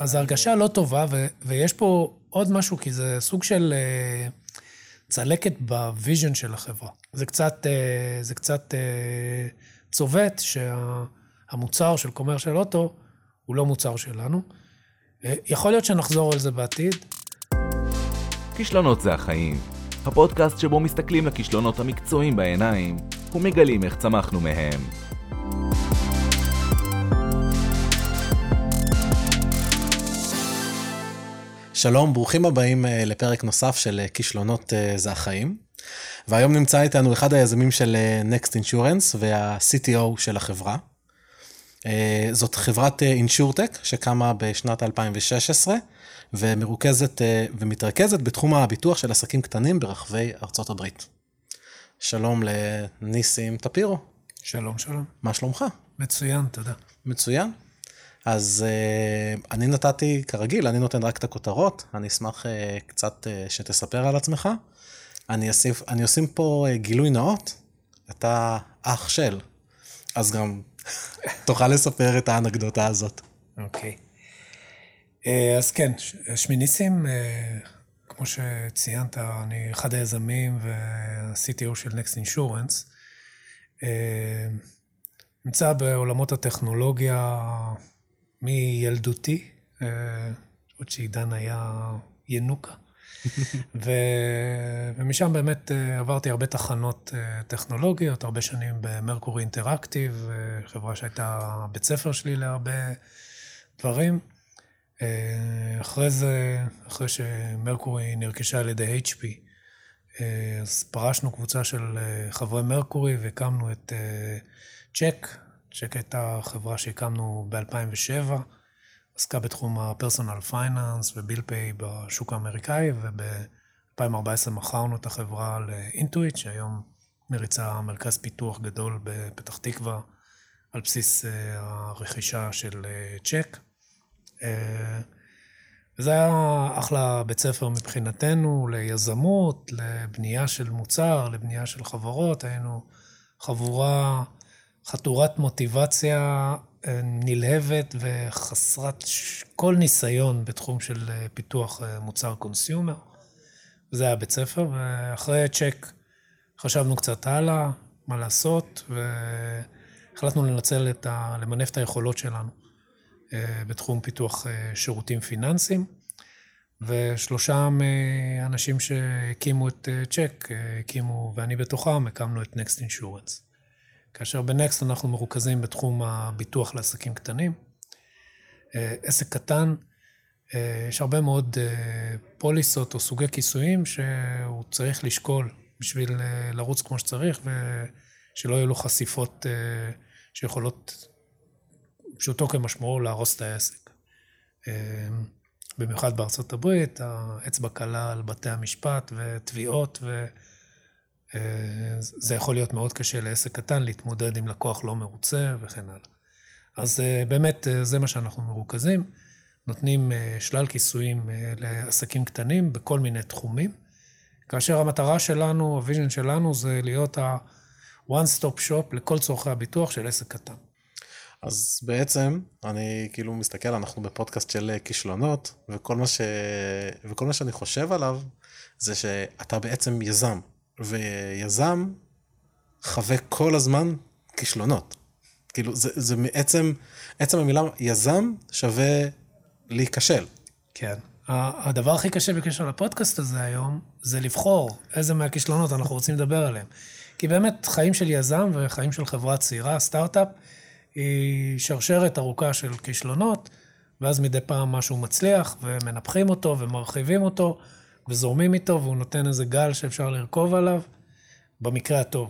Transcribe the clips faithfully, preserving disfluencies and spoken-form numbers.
אז ההרגשה לא טובה, ו- ויש פה עוד משהו, כי זה סוג של uh, צלקת בוויז'ן של החברה. זה קצת, uh, זה קצת uh, צובט שהמוצר של קומרשל אוטו הוא לא מוצר שלנו. Uh, יכול להיות שנחזור על זה בעתיד. כישלונות זה החיים. הפודקאסט שבו מסתכלים לכישלונות המקצועיים בעיניים ומגלים איך צמחנו מהם. שלום, ברוכים הבאים לפרק נוסף של כישלונות זה החיים. והיום נמצא איתנו אחד היזמים של Next Insurance וה-סי טי או של החברה. זאת חברת אינשורטק שקמה בשנת אלפיים ושש עשרה ומרוכזת ומתרכזת בתחום הביטוח של עסקים קטנים ברחבי ארצות הברית. שלום לניסים טפירו. שלום, שלום. מה שלומך? מצוין, תודה. מצוין. אז uh, אני נתתי, כרגיל, אני נותן רק את הכותרות, אני אשמח uh, קצת uh, שתספר על עצמך. אני אוסיף, אני אוסיף פה uh, גילוי נאות, אתה אח של, אז גם תוכל לספר את האנקדוטה הזאת. אוקיי. Okay. Uh, אז כן, שמי ניסים, uh, כמו שציינת, אני אחד היזמים וה-סי טי או של Next Insurance. Uh, נמצא בעולמות הטכנולוגיה, מילדותי, עוד שעידן היה ינוקה, ומשם באמת עברתי הרבה תחנות טכנולוגיות, הרבה שנים במרקורי אינטראקטיב, חברה שהייתה בית ספר שלי להרבה דברים. אחרי זה, אחרי שמרקורי נרכשה על ידי אייץ' פי, אז פרשנו קבוצה של חברי מרקורי והקמנו את צ'ק, צ'ק הייתה חברה שהקמנו ב-אלפיים ושבע, עסקה בתחום הפרסונל פייננס וביל פיי בשוק האמריקאי, וב-אלפיים וארבע עשרה מכרנו את החברה לאינטואיט, שהיום מריצה מרכז פיתוח גדול בפתח תקווה, על בסיס הרכישה של צ'ק. וזה היה אחלה בית ספר מבחינתנו, ליזמות, לבנייה של מוצר, לבנייה של חברות, היינו חבורה חתורת מוטיבציה נלהבת וחסרת כל ניסיון בתחום של פיתוח מוצר קונסיומר. זה היה בית ספר, ואחרי צ'ק חשבנו קצת הלאה, מה לעשות, והחלטנו לנצל את ה... למנף את היכולות שלנו בתחום פיתוח שירותים פיננסיים, ושלושה אנשים שהקימו את צ'ק, הקימו, ואני בתוכם, הקמנו את Next Insurance. כאשר בנקסט אנחנו מרוכזים בתחום הביטוח לעסקים קטנים. עסק קטן, יש הרבה מאוד פוליסות או סוגי כיסויים שהוא צריך לשקול בשביל לרוץ כמו שצריך, ושלא יהיו לו חשיפות שיכולות פשוטו כמשמעו להרוס את העסק. במיוחד בארצות הברית, האצבע קלה על בתי המשפט ותביעות ו... זה יכול להיות מאוד קשה לעסק קטן, להתמודד עם לקוח לא מרוצה וכן הלאה. אז באמת זה מה שאנחנו מרוכזים, נותנים שלל כיסויים לעסקים קטנים בכל מיני תחומים, כאשר המטרה שלנו, הוויז'ן שלנו, זה להיות ה-one stop shop לכל צורכי הביטוח של עסק קטן. אז בעצם, אני כאילו מסתכל, אנחנו בפודקאסט של כישלונות, וכל מה ש... וכל מה שאני חושב עליו, זה שאתה בעצם יזם. ויזם חווה כל הזמן כישלונות. כאילו, זה, זה מעצם, עצם המילה יזם שווה להיכשל. כן. הדבר הכי קשה בקשר לפודקאסט הזה היום, זה לבחור איזה מהכישלונות אנחנו רוצים לדבר עליהם. כי באמת חיים של יזם וחיים של חברה צעירה, סטארט-אפ, היא שרשרת ארוכה של כישלונות, ואז מדי פעם משהו מצליח, ומנפחים אותו ומרחיבים אותו, וזורמים איתו, והוא נותן איזה גל שאפשר לרכוב עליו, במקרה הטוב.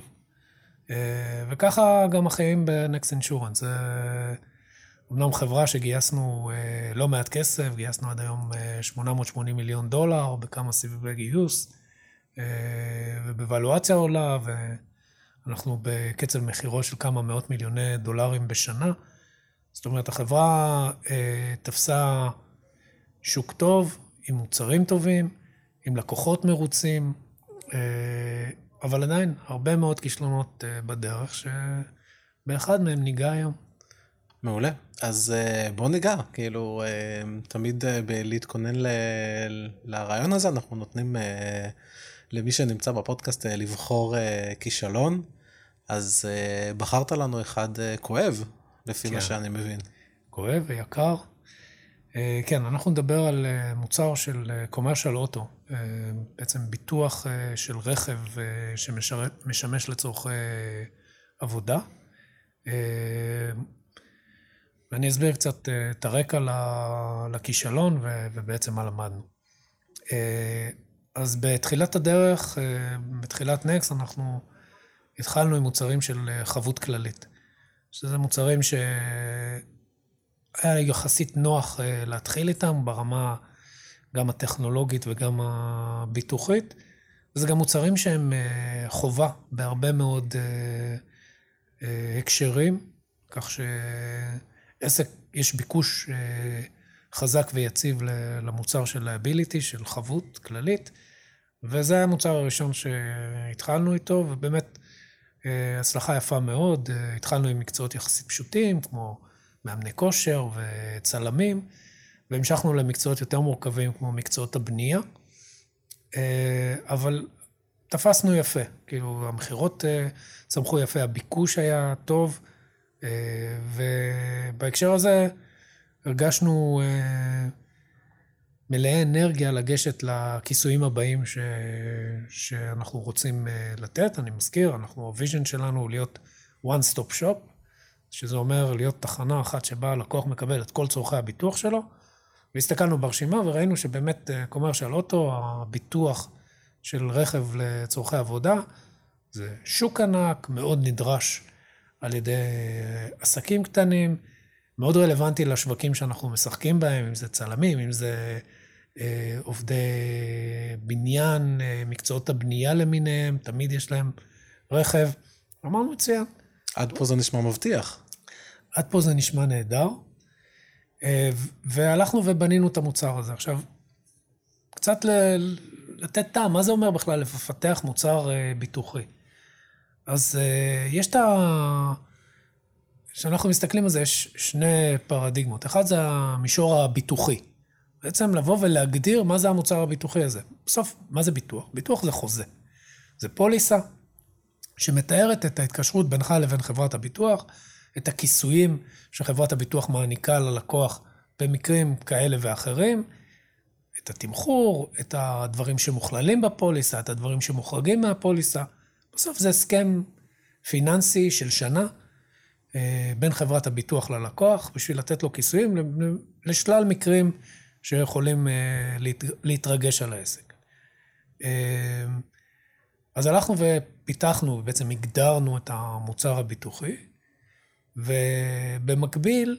וככה גם החיים ב-Next Insurance. זה אמנם חברה שגייסנו לא מעט כסף, גייסנו עד היום שמונה מאות ושמונים מיליון דולר, בכמה סיבובי גיוס, ובוואלואציה עולה, ואנחנו בקצב מחירות של כמה מאות מיליוני דולרים בשנה. זאת אומרת, החברה תפסה שוק טוב, עם מוצרים טובים, עם לקוחות מרוצים, אבל עדיין הרבה מאוד כישלונות בדרך, שבאחד מהם ניגע היום. מעולה. אז בוא ניגע, כאילו, תמיד להתכונן לרעיון הזה, אנחנו נותנים למי שנמצא בפודקאסט לבחור כישלון, אז בחרת לנו אחד כואב, לפי מה שאני מבין. כואב ויקר. כן, אנחנו נדבר על מוצר של קומרשל אוטו, בעצם ביטוח של רכב שמשמש לצורך עבודה. ואני אסביר קצת את הרקע לכישלון ובעצם מה למדנו. אז בתחילת הדרך, בתחילת נקסט, אנחנו התחלנו עם מוצרים של חבות כללית. שזה מוצרים שהיה יחסית נוח להתחיל איתם ברמה גם הטכנולוגית וגם הביטוחית. וזה גם מוצרים שהם חובה בהרבה מאוד הקשרים, כך שעסק, יש ביקוש חזק ויציב למוצר של liability, של חבות כללית, וזה היה המוצר הראשון שהתחלנו איתו, ובאמת הצלחה יפה מאוד. התחלנו עם מקצועות יחסית פשוטים, כמו מאמני כושר וצלמים, והמשכנו למקצועות יותר מורכבים, כמו מקצועות הבנייה, אבל תפסנו יפה, כאילו המחירות צמחו יפה, הביקוש היה טוב, ובהקשר הזה הרגשנו מלאי אנרגיה לגשת לכיסויים הבאים ש... שאנחנו רוצים לתת. אני מזכיר, אנחנו, הוויז'ן שלנו הוא להיות one stop shop, שזה אומר להיות תחנה אחת שבה הלקוח מקבל את כל צורכי הביטוח שלו, והסתכלנו ברשימה וראינו שבאמת קומרשל אוטו, הביטוח של רכב לצורכי עבודה, זה שוק ענק, מאוד נדרש על ידי עסקים קטנים, מאוד רלוונטי לשווקים שאנחנו משחקים בהם, אם זה צלמים, אם זה אה, עובדי בניין, אה, מקצועות הבנייה למיניהם, תמיד יש להם רכב. אמרנו מצוין. עד פה זה נשמע מבטיח. עד פה זה נשמע נהדר, אה, והלכנו ובנינו את המוצר הזה. עכשיו, קצת ל- לתת טעם, מה זה אומר בכלל לפתח מוצר אה, ביטוחי? אז אה, יש את ה... כשאנחנו מסתכלים על זה, יש שני פרדיגמות. אחד זה המישור הביטוחי. בעצם לבוא ולהגדיר מה זה המוצר הביטוחי הזה. בסוף, מה זה ביטוח? ביטוח זה חוזה. זה פוליסה שמתארת את ההתקשרות בינך לבין חברת הביטוח, את הכיסויים שחברת הביטוח מעניקה ללקוח במקרים כאלה ואחרים, את התמחור, את הדברים שמוכללים בפוליסה, את הדברים שמוחרגים מהפוליסה. בסוף זה הסכם פיננסי של שנה, בין חברת הביטוח ללקוח, בשביל לתת לו כיסויים לשלל מקרים שיכולים להתרגש על העסק. אז הלכנו ופיתחנו, ובעצם הגדרנו את המוצר הביטוחי, ובמקביל,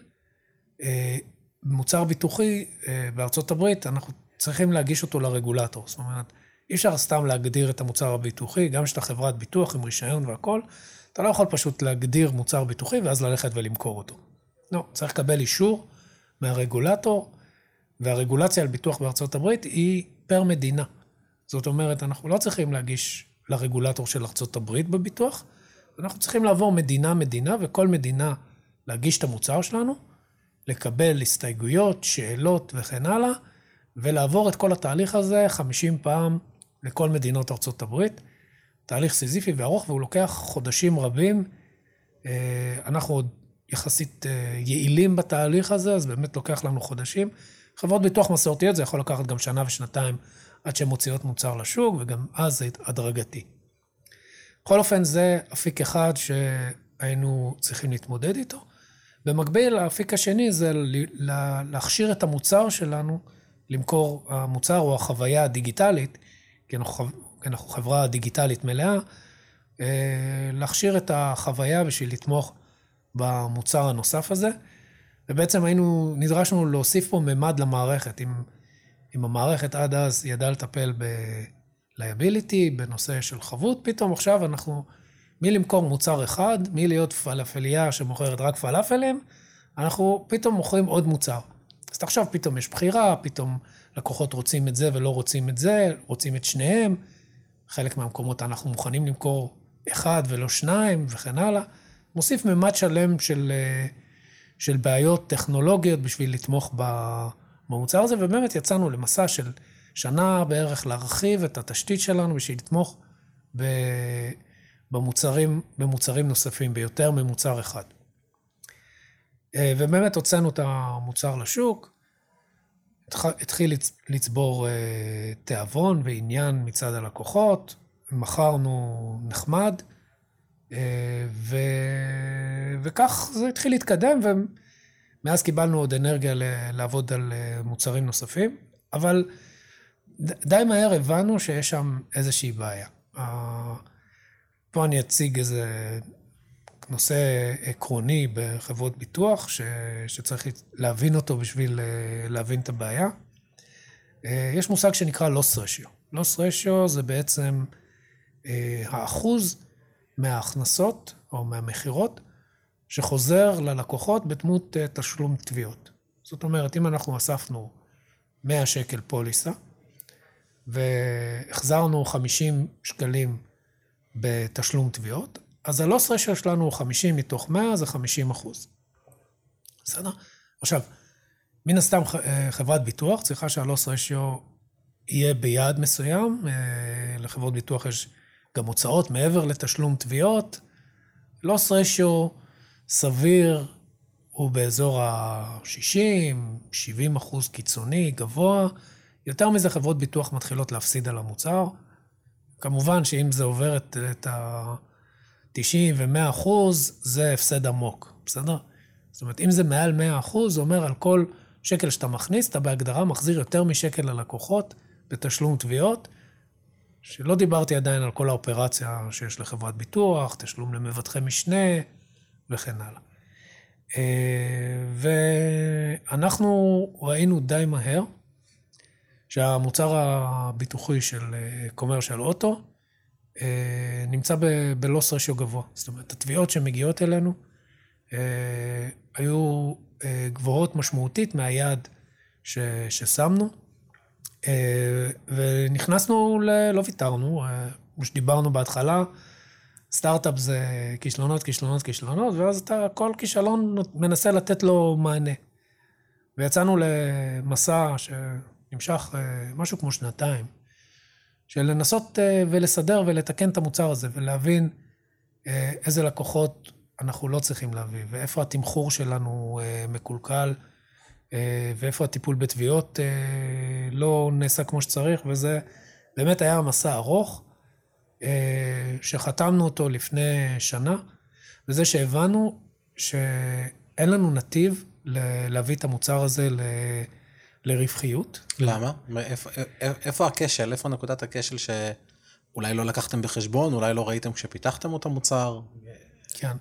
מוצר ביטוחי בארצות הברית, אנחנו צריכים להגיש אותו לרגולטור. זאת אומרת, אי אפשר סתם להגדיר את המוצר הביטוחי, גם שאתה חברת ביטוח עם רישיון והכל, אתה לא יכול פשוט להגדיר מוצר ביטוחי ואז ללכת ולמכור אותו. לא, צריך לקבל אישור מהרגולטור, והרגולציה על ביטוח בארצות הברית היא פר מדינה. זאת אומרת, אנחנו לא צריכים להגיש לרגולטור של ארצות הברית בביטוח, אנחנו צריכים לעבור מדינה-מדינה, וכל מדינה להגיש את המוצר שלנו, לקבל הסתייגויות, שאלות וכן הלאה, ולעבור את כל התהליך הזה חמישים פעם לכל מדינות ארצות הברית. תהליך סיזיפי וארוך, והוא לוקח חודשים רבים. אנחנו עוד יחסית יעילים בתהליך הזה, אז באמת לוקח לנו חודשים. חברות ביטוח מסורתיות, זה יכול לקחת גם שנה ושנתיים עד שהן מוציאות מוצר לשוק, וגם אז זה הדרגתי. בכל אופן, זה אפיק אחד שהיינו צריכים להתמודד איתו. במקביל, האפיק השני זה להכשיר את המוצר שלנו, למכור המוצר או החוויה הדיגיטלית, כי אנחנו, כי אנחנו חברה דיגיטלית מלאה, להכשיר את החוויה בשביל לתמוך במוצר הנוסף הזה, ובעצם היינו, נדרשנו להוסיף פה ממד למערכת. אם, אם המערכת עד אז ידעה לטפל ב-liability, בנושא של חבות, פתאום עכשיו אנחנו, מי למכור מוצר אחד, מי להיות פלאפליה שמוכרת רק פלאפלים, אנחנו פתאום מוכרים עוד מוצר. אז תחשוב, פתאום יש בחירה, פתאום לקוחות רוצים את זה ולא רוצים את זה, רוצים את שניהם. חלק מהמקומות אנחנו מוכנים למכור אחד ולא שניים וכן הלאה. מוסיף ממד שלם של, של בעיות טכנולוגיות בשביל לתמוך במוצר הזה, ובאמת יצאנו למסע של שנה בערך להרחיב את התשתית שלנו בשביל לתמוך במוצרים, במוצרים נוספים, ביותר ממוצר אחד. ובאמת הוצאנו את המוצר לשוק, התחיל לצבור תיאבון ועניין מצד הלקוחות, מכרנו נחמד, ו... וכך זה התחיל להתקדם, ומאז קיבלנו עוד אנרגיה לעבוד על מוצרים נוספים, אבל די מהר הבנו שיש שם איזושהי בעיה. פה אני אציג איזה נושא עקרוני בחברות ביטוח, ש... שצריך להבין אותו בשביל להבין את הבעיה. יש מושג שנקרא loss ratio. loss ratio זה בעצם האחוז מההכנסות או מהמחירות שחוזר ללקוחות בדמות תשלום תביעות. זאת אומרת, אם אנחנו אספנו מאה שקל פוליסה, והחזרנו חמישים שקלים בתשלום תביעות, אז הלוס רשיו שלנו הוא חמישים מתוך מאה, זה חמישים אחוז. בסדר? עכשיו, מן הסתם חברת ביטוח צריכה שהלוס רשיו יהיה ביעד מסוים, לחברות ביטוח יש גם הוצאות מעבר לתשלום תביעות, לוס רשיו סביר הוא באזור ה-שישים, שבעים אחוז קיצוני, גבוה, יותר מזה חברות ביטוח מתחילות להפסיד על המוצר, כמובן שאם זה עובר את ה-תשעים ו-מאה אחוז, זה הפסד עמוק, בסדר? זאת אומרת, אם זה מעל מאה אחוז, זה אומר על כל שקל שאתה מכניס, אתה בהגדרה מחזיר יותר משקל ללקוחות בתשלום תביעות, שלא דיברתי עדיין על כל האופרציה שיש לחברת ביטוח, תשלום למבטחי משנה וכן הלאה. ואנחנו ראינו די מהר שהמוצר הביטוחי של קומרשל אוטו נמצא בלוס רשיו גבוה. זאת אומרת, התביעות שמגיעות אלינו היו גבוהות משמעותית מהיעד ששמנו, ונכנסנו, לא ויתרנו, כמו שדיברנו בהתחלה, סטארט-אפ זה כישלונות, כישלונות, כישלונות, ואז אתה כל כישלון מנסה לתת לו מענה. ויצאנו למסע שנמשך משהו כמו שנתיים, של לנסות ולסדר ולתקן את המוצר הזה, ולהבין איזה לקוחות אנחנו לא צריכים להביא, ואיפה התמחור שלנו מקולקל, ואיפה הטיפול בתביעות לא נעשה כמו שצריך, וזה באמת היה מסע ארוך, שחתמנו אותו לפני שנה, וזה שהבנו שאין לנו נתיב להביא את המוצר הזה ל... לרווחיות. למה? איפה, איפה הכשל? איפה נקודת הכשל שאולי לא לקחתם בחשבון, אולי לא ראיתם כשפיתחתם את המוצר? כן.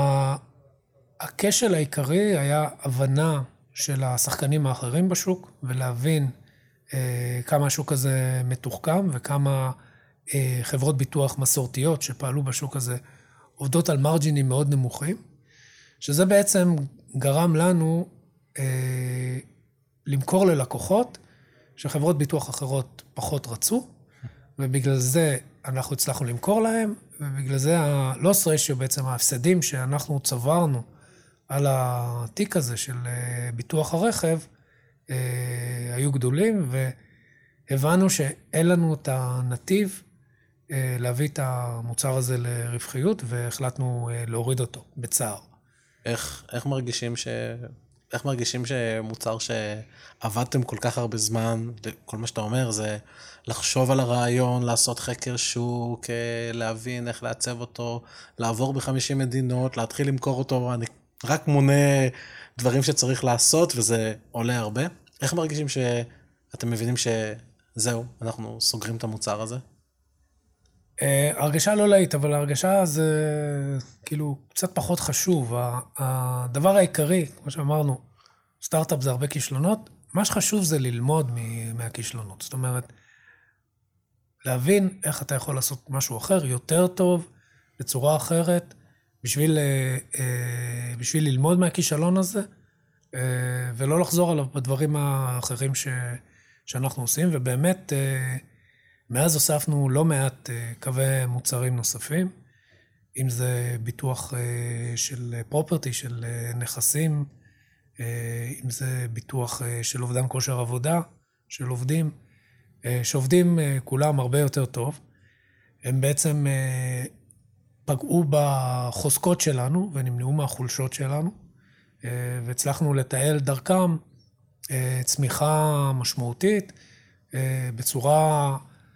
הכשל העיקרי היה הבנה של השחקנים האחרים בשוק, ולהבין כמה השוק הזה מתוחכם, וכמה חברות ביטוח מסורתיות שפעלו בשוק הזה עובדות על מרג'ינים מאוד נמוכים, שזה בעצם גרם לנו אה, למכור ללקוחות שחברות ביטוח אחרות פחות רצו, ובגלל זה אנחנו הצלחנו למכור להם, ובגלל זה ה-loss ratio, בעצם ההפסדים שאנחנו צברנו על התיק הזה של ביטוח הרכב, אה, היו גדולים, והבנו שאין לנו את הנתיב להביא את המוצר הזה לרווחיות, והחלטנו להוריד אותו בצער. איך, איך מרגישים ש... איך מרגישים שמוצר שעבדתם כל כך הרבה זמן, כל מה שאתה אומר זה לחשוב על הרעיון, לעשות חקר שוק, להבין איך לעצב אותו, לעבור ב-חמישים מדינות, להתחיל למכור אותו, אני רק מונה דברים שצריך לעשות, וזה עולה הרבה. איך מרגישים שאתם מבינים שזהו, אנחנו סוגרים את המוצר הזה? הרגשה לא להיט, אבל הרגשה זה כאילו קצת פחות חשוב. הדבר העיקרי, כמו שאמרנו, סטארט-אפ זה הרבה כישלונות, מה שחשוב זה ללמוד מהכישלונות. זאת אומרת, להבין איך אתה יכול לעשות משהו אחר, יותר טוב, בצורה אחרת, בשביל, בשביל ללמוד מהכישלון הזה, ולא לחזור עליו בדברים האחרים ש, שאנחנו עושים, ובאמת, מאז הוספנו לא מעט קווי מוצרים נוספים, אם זה ביטוח של פרופרטי, של נכסים, אם זה ביטוח של אובדן כושר עבודה, של עובדים, שעובדים כולם הרבה יותר טוב. הם בעצם פגעו בחוזקות שלנו ונמנעו מהחולשות שלנו, והצלחנו לתעל דרכם צמיחה משמעותית בצורה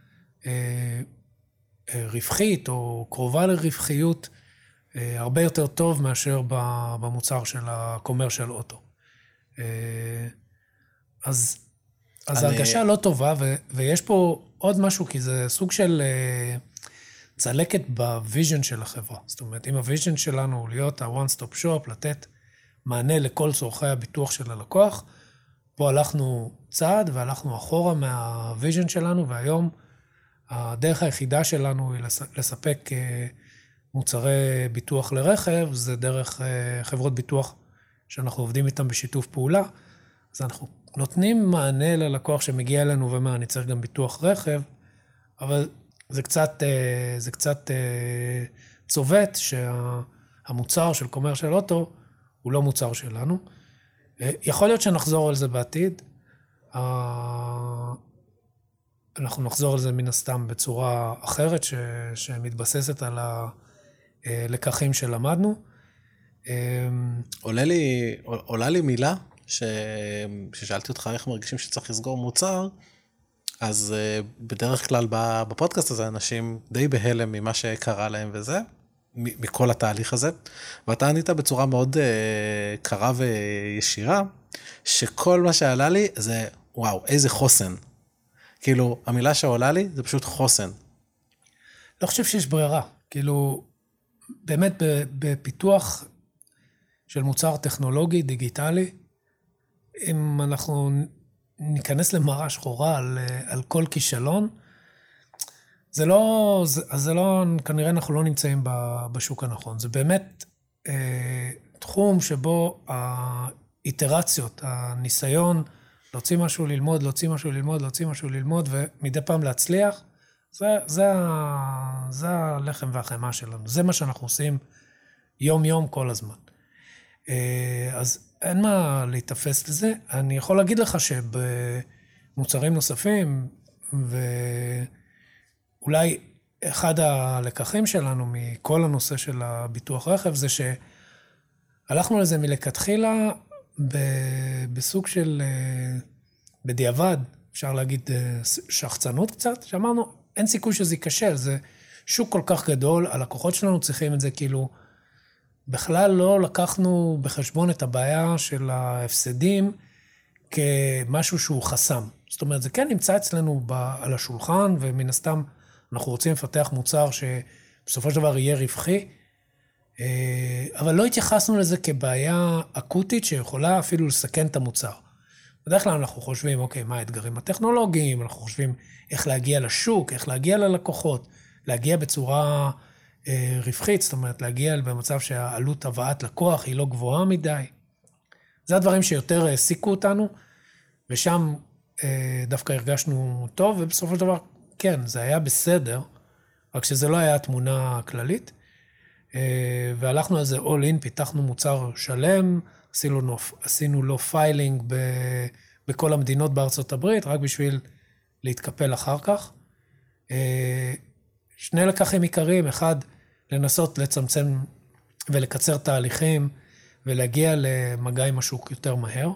רווחית או קרובה לרווחיות הרבה יותר טוב מאשר במוצר של הקומרשל אוטו. אז, אז אני... ההרגשה לא טובה, ו, ויש פה עוד משהו, כי זה סוג של צלקת בוויז'ן של החברה. זאת אומרת, אם הוויז'ן שלנו הוא להיות ה-one stop shop, לתת מענה לכל צורכי הביטוח של הלקוח, פה הלכנו צעד והלכנו אחורה מהוויז'ן שלנו, והיום הדרך היחידה שלנו היא לספק מוצרי ביטוח לרכב, זה דרך חברות ביטוח שאנחנו עובדים איתם בשיתוף פעולה. אז אנחנו נותנים מענה ללקוח שמגיע אלינו ומה, אני צריך גם ביטוח רכב, אבל זה קצת, זה קצת צובט שהמוצר של קומרשל אוטו הוא לא מוצר שלנו. יכול להיות שנחזור על זה בעתיד. אנחנו נחזור על זה מן הסתם בצורה אחרת ש, שמתבססת על הלקחים שלמדנו. עולה לי, עולה לי מילה ש, ששאלתי אותך איך מרגישים שצריך לסגור מוצר, אז בדרך כלל בפודקאסט הזה אנשים די בהלם ממה שקרה להם וזה, מכל התהליך הזה, ואתה ענית בצורה מאוד קרה וישירה, שכל מה שעלה לי זה, וואו, איזה חוסן. כאילו, המילה שעולה לי זה פשוט חוסן. לא חושב שיש ברירה. כאילו, באמת בפיתוח של מוצר טכנולוגי, דיגיטלי, אם אנחנו ניכנס למראה שחורה על, על כל כישלון, זה לא, זה, זה לא, כנראה אנחנו לא נמצאים בשוק הנכון. זה באמת אה, תחום שבו האיטרציות, הניסיון, להוציא משהו ללמוד, להוציא משהו ללמוד, להוציא משהו ללמוד, ומדי פעם להצליח, זה, זה, זה הלחם והחמה שלנו. זה מה שאנחנו עושים יום-יום כל הזמן. אז אין מה להתאפס לזה. אני יכול להגיד לך שבמוצרים נוספים, ואולי אחד הלקחים שלנו מכל הנושא של הביטוח רכב, זה שהלכנו לזה מלכתחילה, בסוג של בדיעבד, אפשר להגיד שחצנות קצת, שאמרנו, אין סיכוי שזה ייכשל, זה שוק כל כך גדול, הלקוחות שלנו צריכים את זה, כאילו, בכלל לא לקחנו בחשבון את הבעיה של ההפסדים כמשהו שהוא חסם. זאת אומרת, זה כן נמצא אצלנו על השולחן, ומן הסתם אנחנו רוצים לפתח מוצר שבסופו של דבר יהיה רווחי, אבל לא התייחסנו לזה כבעיה אקוטית שיכולה אפילו לסכן את המוצר. בדרך כלל אנחנו חושבים, אוקיי, מה האתגרים הטכנולוגיים, אנחנו חושבים איך להגיע לשוק, איך להגיע ללקוחות, להגיע בצורה אה, רווחית, זאת אומרת, להגיע במצב שהעלות הבאת לקוח היא לא גבוהה מדי. זה הדברים שיותר העסיקו אותנו, ושם אה, דווקא הרגשנו טוב, ובסופו של דבר, כן, זה היה בסדר, רק שזה לא היה התמונה הכללית. והלכנו על זה all in, פיתחנו מוצר שלם, עשינו לו, עשינו לו פיילינג ב, בכל המדינות בארצות הברית, רק בשביל להתקפל אחר כך. שני לקחים עיקריים, אחד, לנסות לצמצם ולקצר תהליכים, ולהגיע למגע עם השוק יותר מהר,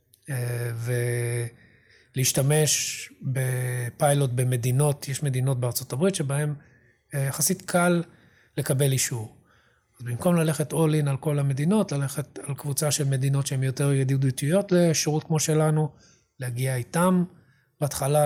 ולהשתמש בפיילוט במדינות, יש מדינות בארצות הברית, שבהן יחסית קל לקבל אישור. אז במקום ללכת all in על כל המדינות, ללכת על קבוצה של מדינות שהן יותר ידידותיות לשירות כמו שלנו, להגיע איתם בהתחלה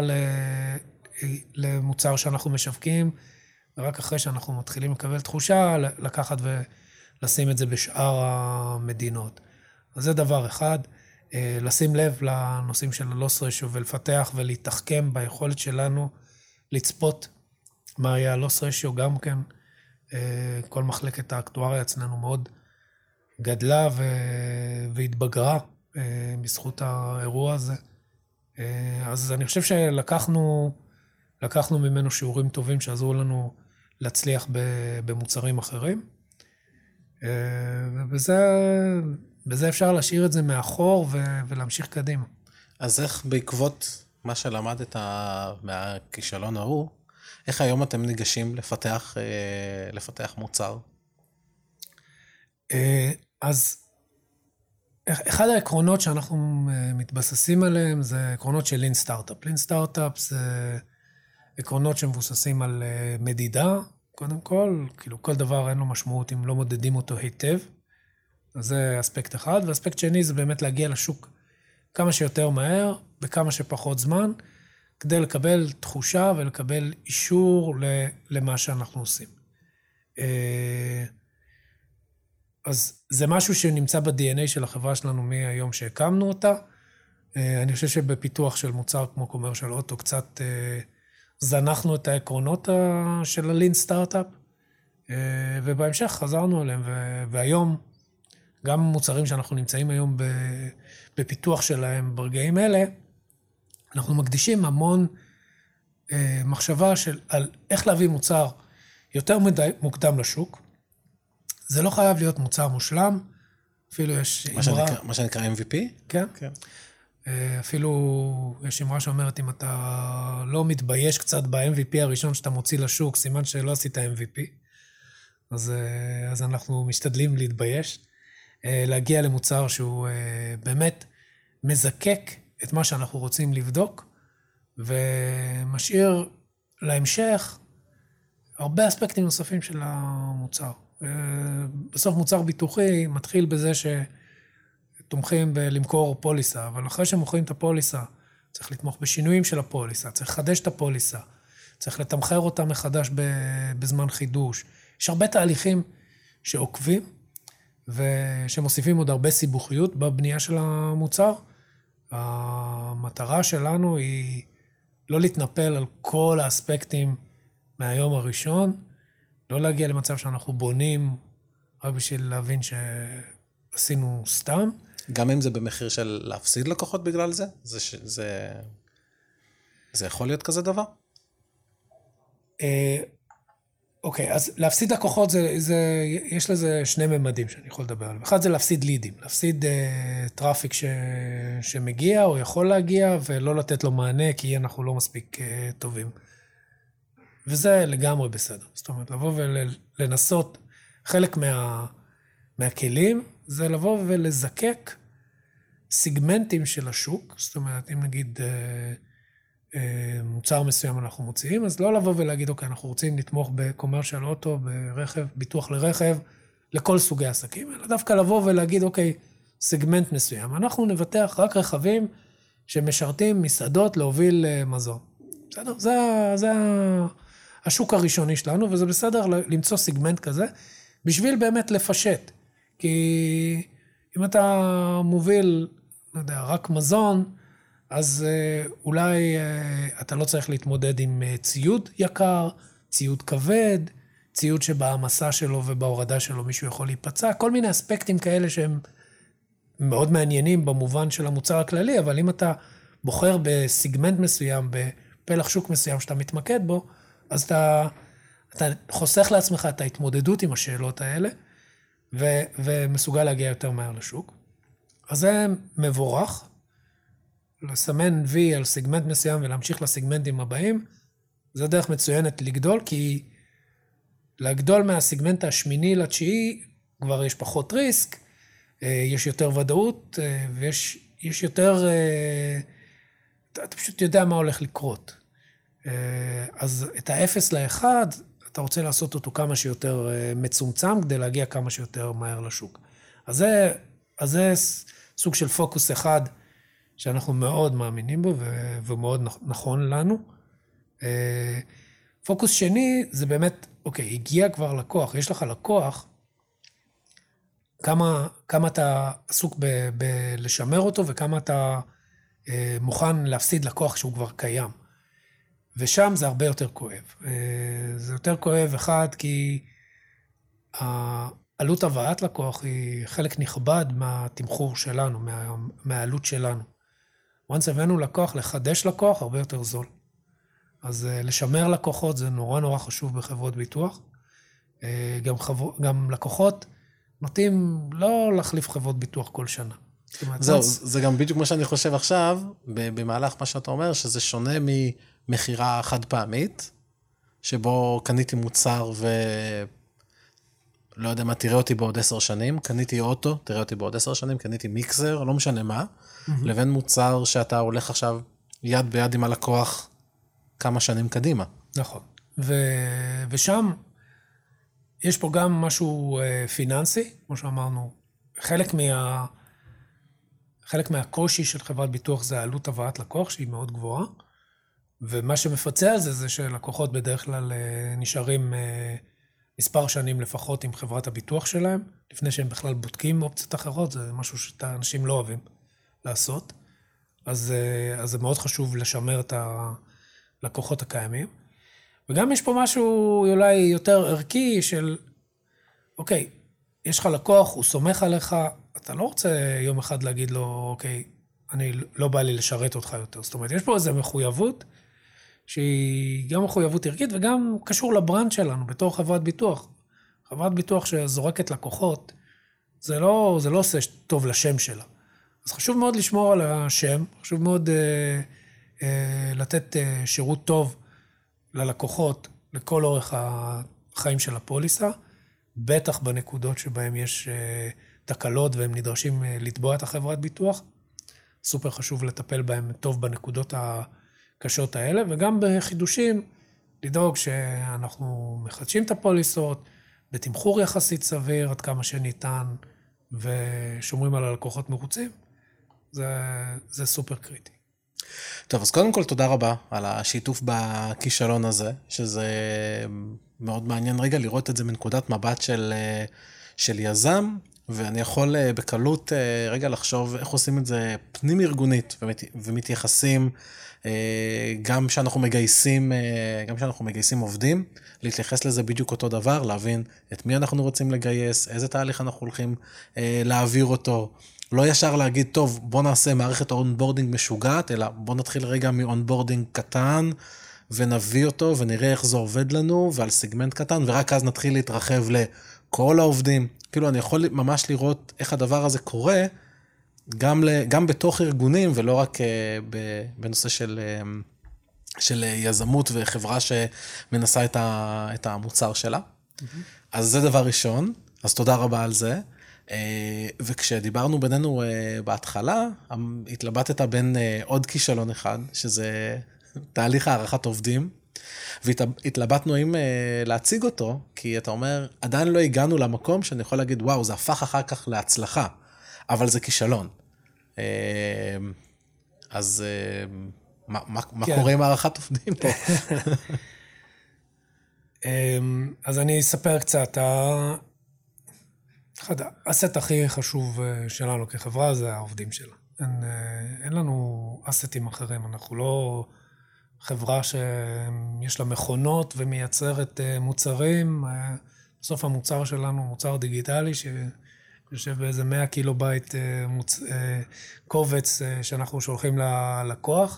למוצר שאנחנו משווקים, ורק אחרי שאנחנו מתחילים לקבל תחושה, לקחת ולשים את זה בשאר המדינות. אז זה דבר אחד, לשים לב לנושאים של ה-loss ratio ולפתח ולהתחכם ביכולת שלנו לצפות מה היה ה-loss ratio גם כן. כל מחלקת האקטואריה אצלנו מאוד גדלה והתבגרה בזכות האירוע הזה. אז אני חושב שלקחנו לקחנו ממנו שיעורים טובים שעזרו לנו להצליח במוצרים אחרים. ובזה בזה אפשר להשאיר את זה מאחור ו- ולהמשיך קדימה. אז איך בעקבות מה שלמדת מהכישלון ההוא, איך היום אתם ניגשים לפתח, לפתח מוצר? אז אחד העקרונות שאנחנו מתבססים עליהם זה עקרונות של לין סטארט-אפ. לין סטארט-אפ זה עקרונות שמבוססים על מדידה, קודם כל, כאילו כל דבר אין לו משמעות אם לא מודדים אותו היטב. אז זה אספקט אחד, ואספקט שני זה באמת להגיע לשוק כמה שיותר מהר, בכמה שפחות זמן, כדי לקבל תחושה ולקבל אישור למה שאנחנו עושים. אז זה משהו שנמצא ב-די אן איי של החברה שלנו מהיום שהקמנו אותה. אני חושב שבפיתוח של מוצר כמו קומרשל אוטו קצת זנחנו את העקרונות של הלין סטארט-אפ, ובהמשך חזרנו עליהם, והיום גם מוצרים שאנחנו נמצאים היום בפיתוח שלהם ברגעים אלה, אנחנו מקדישים המון מחשבה של, על איך להביא מוצר יותר מוקדם לשוק. זה לא חייב להיות מוצר מושלם, אפילו יש מה אמרה... שנקרא, מה שנקרא אם וי פי? כן. כן. אפילו יש אמרה שאומרת, אם אתה לא מתבייש קצת ב-אם וי פי הראשון שאתה מוציא לשוק, סימן שלא עשית אם וי פי. אז, אז אנחנו משתדלים להתבייש, להגיע למוצר שהוא באמת מזקק את מה שאנחנו רוצים לבדוק, ומשאיר להמשך הרבה אספקטים נוספים של המוצר. בסוף מוצר ביטוחי מתחיל בזה שתומכים בלמכור פוליסה, אבל אחרי שמוכרים את הפוליסה, צריך לתמוך בשינויים של הפוליסה, צריך לחדש את הפוליסה, צריך לתמחר אותה מחדש בזמן חידוש. יש הרבה תהליכים שעוקבים, ושמוסיפים עוד הרבה סיבוכיות בבנייה של המוצר. המטרה שלנו היא לא להתנפל על כל האספקטים מהיום הראשון, לא להגיע למצב שאנחנו בונים רק בשביל להבין שעשינו סתם. גם אם זה במחיר של להפסיד לקוחות בגלל זה? זה, זה, זה יכול להיות כזה דבר? אוקיי, אז להפסיד לקוחות, זה, זה, יש לזה שני ממדים שאני יכול לדבר עליהם. אחד זה להפסיד לידים, להפסיד uh, טראפיק ש, שמגיע או יכול להגיע, ולא לתת לו מענה, כי אנחנו לא מספיק uh, טובים. וזה לגמרי בסדר. זאת אומרת, לבוא ולנסות, חלק מה, מהכלים, זה לבוא ולזקק סיגמנטים של השוק. זאת אומרת, אם נגיד uh, uh, מוצר מסוים אנחנו מוציאים, אז לא לבוא ולהגיד, אוקיי, אנחנו רוצים לתמוך בקומרשל אוטו, ברכב, ביטוח לרכב, לכל סוגי עסקים, אלא דווקא לבוא ולהגיד, אוקיי, סיגמנט מסוים. אנחנו נבטח רק רכבים שמשרתים מסעדות להוביל מזון. בסדר? זה, זה השוק הראשוני שלנו, וזה בסדר למצוא סיגמנט כזה, בשביל באמת לפשט. כי אם אתה מוביל, לא יודע, רק מזון, אז אולי אתה לא צריך להתמודד עם ציוד יקר, ציוד כבד, ציוד שבהעמסה שלו ובהורדה שלו מישהו יכול להיפצע, כל מיני אספקטים כאלה שהם מאוד מעניינים במובן של המוצר הכללי, אבל אם אתה בוחר בסיגמנט מסוים, בפלח שוק מסוים שאתה מתמקד בו, אז אתה, אתה חוסך לעצמך את ההתמודדות עם השאלות האלה, ו, ומסוגל להגיע יותר מהר לשוק. אז זה מבורך, לסמן וי על סיגמנט מסוים ולהמשיך לסיגמנטים הבאים, זה דרך מצוינת לגדול, כי לגדול מהסיגמנט השמיני לתשיעי, כבר יש פחות ריסק, יש יותר ודאות, ויש יש יותר, אתה פשוט יודע מה הולך לקרות. אז את האפס לאחד, אתה רוצה לעשות אותו כמה שיותר מצומצם, כדי להגיע כמה שיותר מהר לשוק. אז זה, אז זה סוג של פוקוס אחד, שאנחנו מאוד מאמינים בו, ומאוד נכון לנו. פוקוס שני, זה באמת, אוקיי, הגיע כבר לקוח, יש לך לקוח, כמה, כמה אתה עסוק ב, ב- לשמר אותו, וכמה אתה אה, מוכן להפסיד לקוח שהוא כבר קיים. ושם זה הרבה יותר כואב. אה, זה יותר כואב, אחד, כי העלות הבאת לקוח היא חלק נכבד מהתמחור שלנו, מה, מהעלות שלנו. once הבאנו לקוח, לחדש לקוח, הרבה יותר זול. אז אה, לשמר לקוחות זה נורא נורא חשוב בחברות ביטוח. אה, גם, חבר, גם לקוחות, נוטים לא להחליף חברות ביטוח כל שנה. זהו, זה גם בדיוק מה שאני חושב עכשיו, במהלך מה שאתה אומר, שזה שונה ממחירה חד פעמית, שבו קניתי מוצר ו... לא יודע מה, תראה אותי בעוד עשר שנים, קניתי אוטו, תראה אותי בעוד עשר שנים, קניתי מיקסר, לא משנה מה, mm-hmm. לבין מוצר שאתה הולך עכשיו יד ביד עם הלקוח כמה שנים קדימה. נכון. ו... ושם יש פה גם משהו פיננסי, כמו שאמרנו, חלק מה... חלק מהקושי של חברת ביטוח זה העלות הבאת לקוח, שהיא מאוד גבוהה, ומה שמפצה על זה, זה שלקוחות בדרך כלל נשארים מספר שנים לפחות עם חברת הביטוח שלהם, לפני שהם בכלל בודקים אופציות אחרות, זה משהו שאנשים לא אוהבים לעשות, אז, אז זה מאוד חשוב לשמר את הלקוחות הקיימים. וגם יש פה משהו אולי יותר ערכי של, אוקיי, יש לך לקוח, הוא סומך עליך, אתה לא רוצה יום אחד להגיד לו, אוקיי, אני לא בא לי לשרת אותך יותר. זאת אומרת, יש פה איזו מחויבות, שהיא גם מחויבות ערכית, וגם קשור לברנד שלנו, בתור חברת ביטוח. חברת ביטוח שזורקת לקוחות, זה לא, זה לא עושה טוב לשם שלה. אז חשוב מאוד לשמור על השם, חשוב מאוד אה, אה, לתת אה, שירות טוב ללקוחות, לכל אורך החיים של הפוליסה, בטח בנקודות שבהם יש אה, תקלות, והם נדרשים אה, לתבוע את החברת ביטוח. סופר חשוב לטפל בהם טוב בנקודות הקשות האלה, וגם בחידושים, לדאוג שאנחנו מחדשים את הפוליסות, בתמחור יחסית סביר, עד כמה שניתן, ושומרים על הלקוחות מרוצים. זה, זה סופר קריטי. טוב, אז קודם כל תודה רבה על השיתוף בכישלון הזה, שזה מאוד מעניין רגע לראות את זה מנקודת מבט של, של יזם, ואני יכול בקלות רגע לחשוב איך עושים את זה פנים ארגונית, ומת, ומתייחסים גם שאנחנו מגייסים, גם שאנחנו מגייסים עובדים, להתייחס לזה בדיוק אותו דבר, להבין את מי אנחנו רוצים לגייס, איזה תהליך אנחנו הולכים להעביר אותו, לא ישר להגיד, טוב, בוא נעשה מערכת אונבורדינג משוגעת, אלא בוא נתחיל רגע מאונבורדינג קטן, ונביא אותו, ונראה איך זה עובד לנו, ועל סגמנט קטן, ורק אז נתחיל להתרחב לכל העובדים. כאילו, אני יכול ממש לראות איך הדבר הזה קורה, גם, ל, גם בתוך ארגונים, ולא רק בנושא של, של יזמות וחברה שמנסה את, ה, את המוצר שלה. Mm-hmm. אז זה דבר ראשון, אז תודה רבה על זה. וכשדיברנו בינינו בהתחלה, התלבטת בין עוד כישלון אחד, שזה תהליך הערכת עובדים, והתלבטנו אם להציג אותו, כי אתה אומר, עדיין לא הגענו למקום שאני יכול להגיד, וואו, זה הפך אחר כך להצלחה, אבל זה כישלון. אז מה, מה, מה כן. קורה עם הערכת עובדים פה? אז אני אספר קצת, אחד האסט הכי חשוב שלנו כחברה זה העובדים שלה. אין, אין לנו אסטים אחרים, אנחנו לא חברה שיש לה מכונות ומייצרת מוצרים. בסוף המוצר שלנו, מוצר דיגיטלי שיושב באיזה מאה קילו בייט מוצ... קובץ שאנחנו שולחים ללקוח,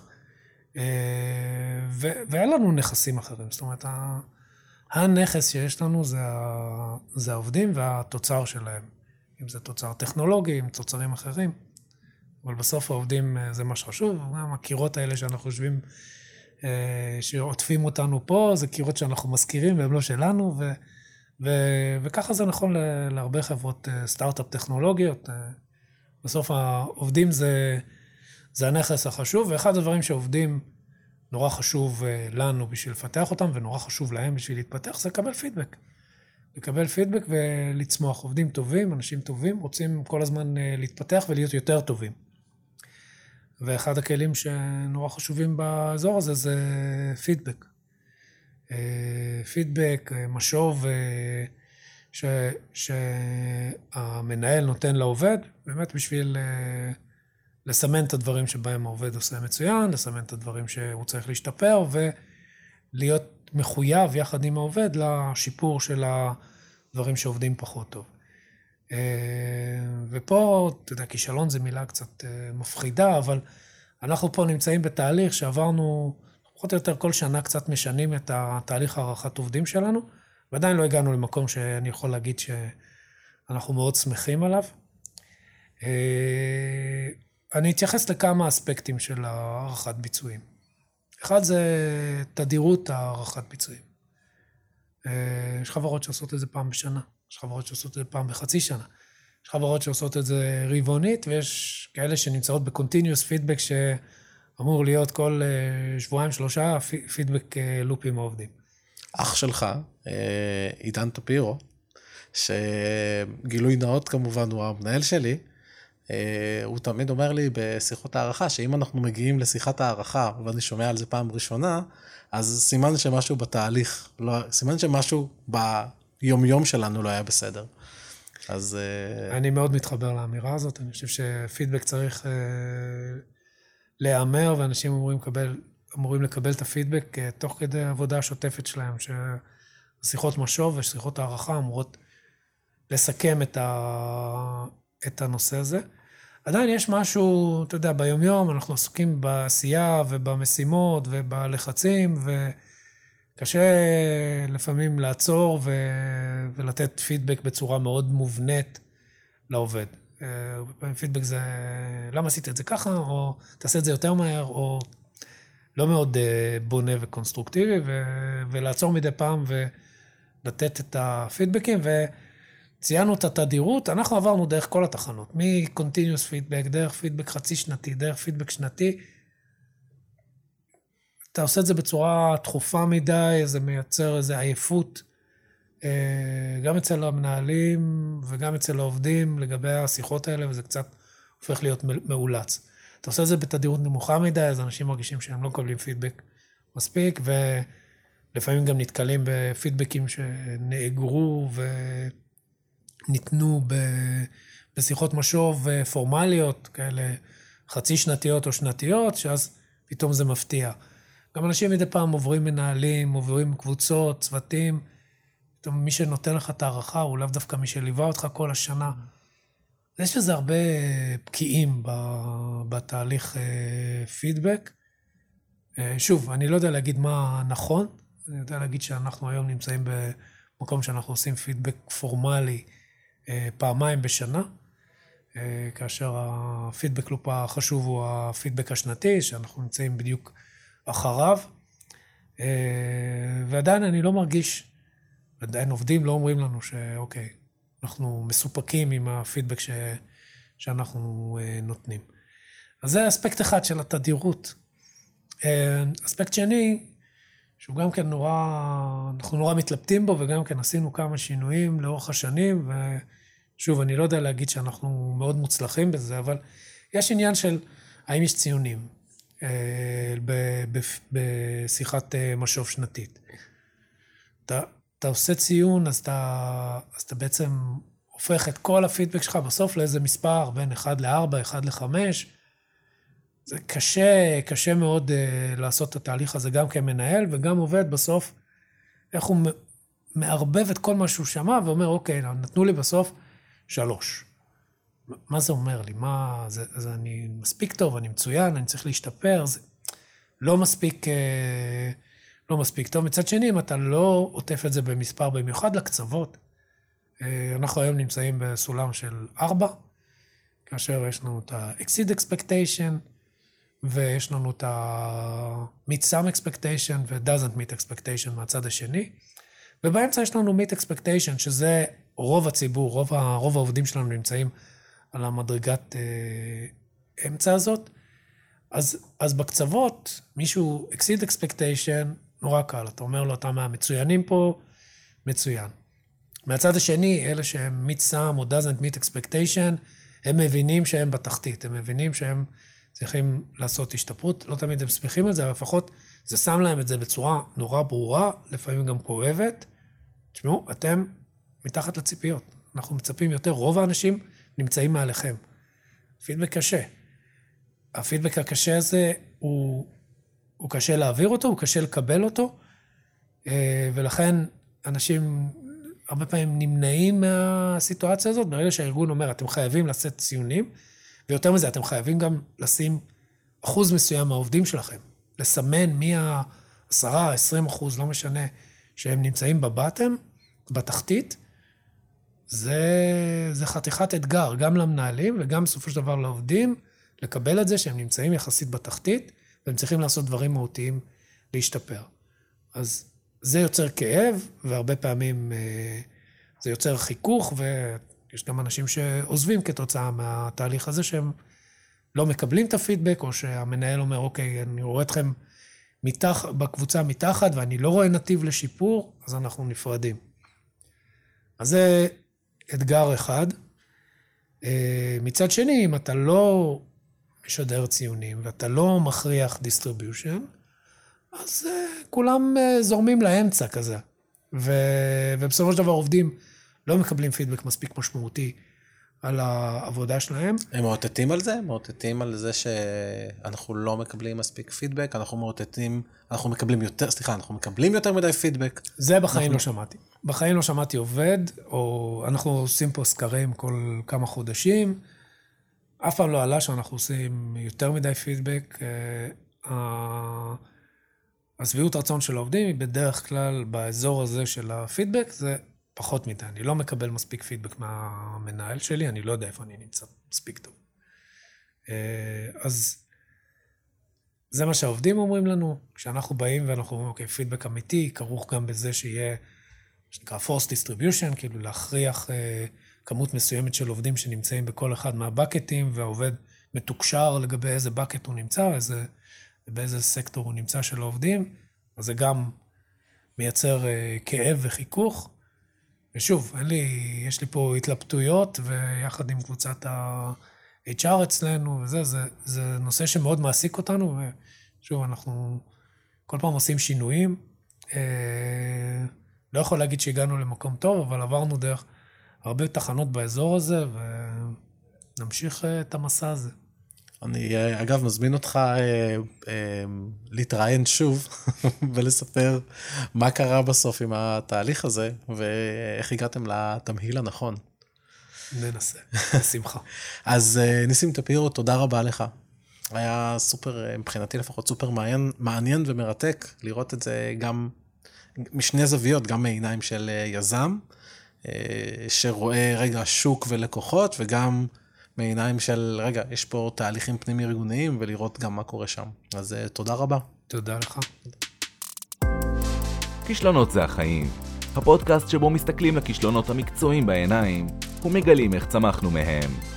ו... ואין לנו נכסים אחרים. זאת אומרת, הנכס שיש לנו זה, ה... זה העובדים והתוצר שלהם. אם זה תוצר טכנולוגי, אם תוצרים אחרים. אבל בסוף העובדים זה מה שחשוב. הקירות האלה שאנחנו יושבים, שעוטפים אותנו פה, זה קירות שאנחנו מזכירים והם לא שלנו, ו... ו... וככה זה נכון להרבה חברות סטארט-אפ טכנולוגיות. בסוף העובדים זה, זה הנכס החשוב, ואחד הדברים שעובדים נורא חשוב לנו בשביל לפתח אותם, ונורא חשוב להם בשביל להתפתח, זה לקבל פידבק. לקבל פידבק ולצמוח. עובדים טובים, אנשים טובים, רוצים כל הזמן להתפתח ולהיות יותר טובים. ואחד הכלים שנורא חשובים באזור הזה זה פידבק. פידבק, משוב ש, שהמנהל נותן לעובד, באמת בשביל לסמן את הדברים שבהם העובד עושה מצוין, לסמן את הדברים שהוא צריך להשתפר, ולהיות מחויב יחד עם העובד לשיפור של הדברים שעובדים פחות טוב. ופה, אתה יודע, כישלון זה מילה קצת מפחידה, אבל אנחנו פה נמצאים בתהליך שעברנו, פחות או יותר כל שנה קצת משנים את התהליך הערכת עובדים שלנו, ועדיין לא הגענו למקום שאני יכול להגיד אנחנו מאוד שמחים עליו. אני אתייחס לכמה אספקטים של הערכת ביצועים. אחד זה תדירות הערכת ביצועים. יש חברות שעושות את זה פעם בשנה, יש חברות שעושות את זה פעם בחצי שנה, יש חברות שעושות את זה רבעונית, ויש כאלה שנמצאות בקונטיניוס פידבק שאמור להיות כל שבועיים שלושה פידבק לופים העובדים. אח שלך, עידן טפירו, שגילוי נאות כמובן הוא המנהל שלי, הוא תמיד אומר לי בשיחות הערכה, שאם אנחנו מגיעים לשיחת הערכה, ואני שומע על זה פעם ראשונה, אז סימן שמשהו בתהליך, לא, סימן שמשהו ביומיום שלנו לא היה בסדר. אז... אני מאוד מתחבר לאמירה הזאת, אני חושב שפידבק צריך להיאמר, ואנשים אמורים לקבל, אמורים לקבל את הפידבק תוך כדי העבודה השוטפת שלהם, ששיחות משוב ושיחות הערכה אמורות לסכם את ה... את הנושא הזה. עדיין יש משהו, אתה יודע, ביומיום אנחנו עסוקים בעשייה ובמשימות ובלחצים, וקשה לפעמים לעצור ו... ולתת פידבק בצורה מאוד מובנית לעובד. פידבק זה, למה עשית את זה ככה, או תעשה את זה יותר מהר, או לא מאוד בונה וקונסטרוקטיבי, ו... ולעצור מדי פעם ולתת את הפידבקים, ו... ציינו את התדירות, אנחנו עברנו דרך כל התחנות, מ-continuous feedback, דרך פידבק חצי שנתי, דרך פידבק שנתי. אתה עושה את זה בצורה תכופה מדי, זה מייצר איזו עייפות, גם אצל המנהלים וגם אצל העובדים לגבי השיחות האלה, וזה קצת הופך להיות מאולץ. אתה עושה את זה בתדירות נמוכה מדי, אז אנשים מרגישים שהם לא מקבלים פידבק מספיק, ולפעמים גם נתקלים בפידבקים שנאגרו ו... ניתנו בשיחות משוב פורמליות, כאלה חצי שנתיות או שנתיות, שאז פתאום זה מפתיע. גם אנשים מדי פעם עוברים מנהלים, עוברים קבוצות, צוותים, פתאום מי שנותן לך את הערכה, הוא לאו דווקא מי שליווה אותך כל השנה. יש לזה הרבה פקיעים בתהליך פידבק. שוב, אני לא יודע להגיד מה נכון, אני יודע להגיד שאנחנו היום נמצאים במקום שאנחנו עושים פידבק פורמלי, פעמיים בשנה, כאשר הפידבק לופ החשוב הוא הפידבק השנתי, שאנחנו נמצאים בדיוק אחריו, ועדיין אני לא מרגיש, עדיין עובדים לא אומרים לנו שאוקיי, אנחנו מסופקים עם הפידבק ש, שאנחנו נותנים. אז זה אספקט אחד של התדירות. אספקט שני, שהוא גם כן נורא, אנחנו נורא מתלבטים בו, וגם כן עשינו כמה שינויים לאורך השנים, ושוב, אני לא יודע להגיד שאנחנו מאוד מוצלחים בזה, אבל יש עניין של האם יש ציונים בשיחת משוב שנתית. אתה, אתה עושה ציון, אז אתה, אז אתה בעצם הופך את כל הפידבק שלך בסוף לאיזה מספר, בין אחד לארבע, אחד לחמש, זה קשה, קשה מאוד uh, לעשות את התהליך הזה גם כמנהל, וגם עובד בסוף, איך הוא מערבב את כל מה שהוא שמע, ואומר, אוקיי, נתנו לי בסוף שלוש. מה זה אומר לי? מה, זה, זה אני מספיק טוב, אני מצוין, אני צריך להשתפר, זה לא מספיק, uh, לא מספיק טוב. מצד שני, אם אתה לא עוטף את זה במספר, במיוחד לקצוות, uh, אנחנו היום נמצאים בסולם של ארבע, כאשר יש לנו את ה-exceed expectation, ויש לנו את ה-meet some expectation ו-doesn't meet expectation מהצד השני. ובאמצע יש לנו meet expectation, שזה רוב הציבור, רוב, ה- רוב העובדים שלנו נמצאים על המדרגת אה, אמצע הזאת. אז, אז בקצוות, מישהו exceed expectation, נורא קל. אתה אומר לו, אתה מהמצוינים פה, מצוין. מהצד השני, אלה שהם meet some או doesn't meet expectation, הם מבינים שהם בתחתית, הם מבינים שהם צריכים לעשות השתפרות, לא תמיד הם שמחים על זה, אבל לפחות זה שם להם את זה בצורה נורא ברורה, לפעמים גם כואבת. תשמעו, אתם מתחת לציפיות, אנחנו מצפים יותר, רוב האנשים נמצאים מעליכם. פידבק קשה. הפידבק הקשה הזה הוא, הוא קשה להעביר אותו, הוא קשה לקבל אותו, ולכן אנשים הרבה פעמים נמנעים מהסיטואציה הזאת, ברגע שהארגון אומר, אתם חייבים לשאת ציונים, ויותר מזה, אתם חייבים גם לשים אחוז מסוים מהעובדים שלכם, לסמן מי ה-עשרה, עשרים אחוז, לא משנה, שהם נמצאים בבטם, בתחתית, זה, זה חתיכת אתגר, גם למנהלים וגם בסופו של דבר לעובדים, לקבל את זה שהם נמצאים יחסית בתחתית, והם צריכים לעשות דברים מהותיים להשתפר. אז זה יוצר כאב, והרבה פעמים זה יוצר חיכוך, ויש גם אנשים שעוזבים כתוצאה מהתהליך הזה, שהם לא מקבלים את הפידבק, או שהמנהל אומר, אוקיי, אני רואה אתכם מתח, בקבוצה מתחת, ואני לא רואה נתיב לשיפור, אז אנחנו נפרדים. אז זה אתגר אחד. מצד שני, אם אתה לא משדר ציונים, ואתה לא מכריח דיסטריביושן, אז כולם זורמים לאמצע כזה. ובסופו של דבר עובדים לא מקבלים פידבק מספיק משמעותי על העבודה שלהם. הם מאותתים על זה? מאותתים על זה שאנחנו לא מקבלים מספיק פידבק, אנחנו מאותתים, אנחנו מקבלים יותר, סליחה, אנחנו מקבלים יותר מדי פידבק. זה בחיים לא שמעתי. בחיים לא שמעתי עובד, או אנחנו עושים פה סקרים כל כמה חודשים, אף פעם לא עלה שאנחנו עושים יותר מדי פידבק. הסביעות רצון של העובדים היא בדרך כלל באזור הזה של הפידבק, זה פחות מדי. אני לא מקבל מספיק פידבק מהמנהל שלי, אני לא יודע איפה אני נמצא מספיק טוב. אז זה מה שהעובדים אומרים לנו, כשאנחנו באים ואנחנו אומרים, אוקיי, פידבק אמיתי, כרוך גם בזה שיהיה, שנקרא force distribution, כאילו להכריח כמות מסוימת של עובדים שנמצאים בכל אחד מהבקטים, והעובד מתוקשר לגבי איזה בקט הוא נמצא, איזה, באיזה סקטור הוא נמצא של העובדים, אז זה גם מייצר כאב וחיכוך. ושוב, אין לי, יש לי פה התלבטויות, ויחד עם קבוצת ה-אייץ' אר אצלנו, וזה, זה, זה נושא שמאוד מעסיק אותנו, ושוב, אנחנו כל פעם עושים שינויים. לא יכול להגיד שהגענו למקום טוב, אבל עברנו דרך הרבה תחנות באזור הזה, ונמשיך את המסע הזה. אני, אגב, מזמין אותך אה, אה, להתראיין שוב ולספר מה קרה בסוף עם התהליך הזה, ואיך הגעתם לתמהיל הנכון. ננסה, בשמחה. אז אה, ניסים טפירו, תודה רבה לך. היה סופר, מבחינתי לפחות, סופר מעניין, מעניין ומרתק לראות את זה גם משני זוויות, גם מעיניים של יזם, אה, שרואה רגע שוק ולקוחות, וגם מעיניים של, רגע, יש פה תהליכים פנימי ארגוניים, ולראות גם מה קורה שם. אז תודה רבה. תודה לך. כישלונות זה החיים. הפודקאסט שבו מסתכלים לכישלונות המקצועיים בעיניים, ומגלים איך צמחנו מהם.